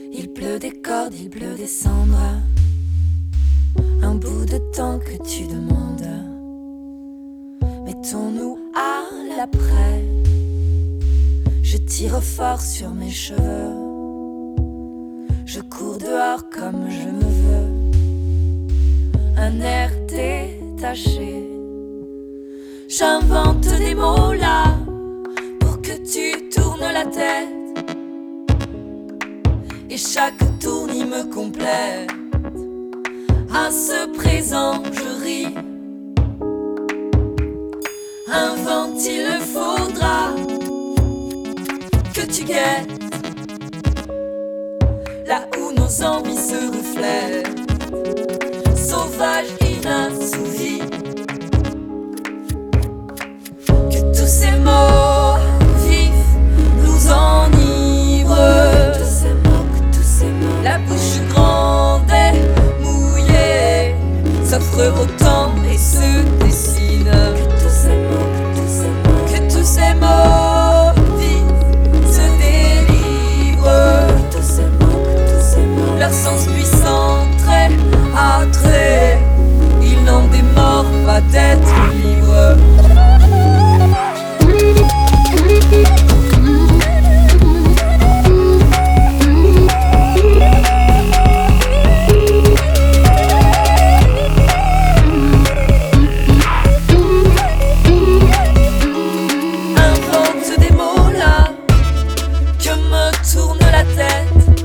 Il pleut des cordes, il pleut des cendres. Un bout de temps que tu demandes. Mettons-nous à l'après. Je tire fort sur mes cheveux. Je cours dehors comme je me veux. Un air détaché. J'invente des mots là pour que tu tournes la tête. Et chaque tournis me complète. À ce présent je ris. Invente, il le faudra que tu guettes là où nos envies se reflètent. Sauvage, inassouvi. Que tous ces mots vifs nous enivrent. La bouche grande et mouillée s'offre au temps et se dessine. Que tous ces mots vifs se délivrent. Leur sens puissant, trait à trait, il n'en démord pas d'être libre. Invente des mots là que me tourne la tête.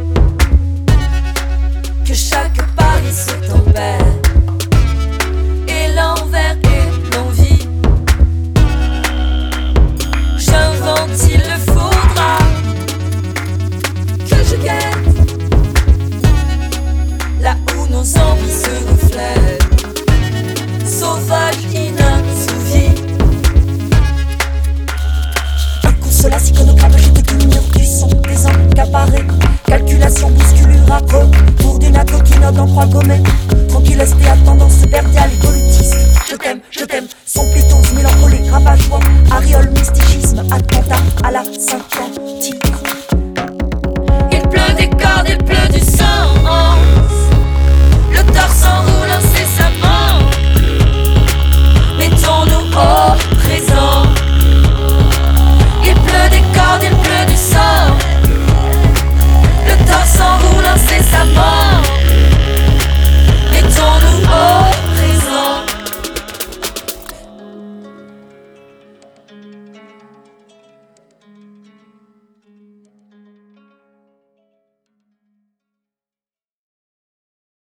Que chaque pari se tempête. Et l'envers et l'envie. J'invente, il le faudra que je gagne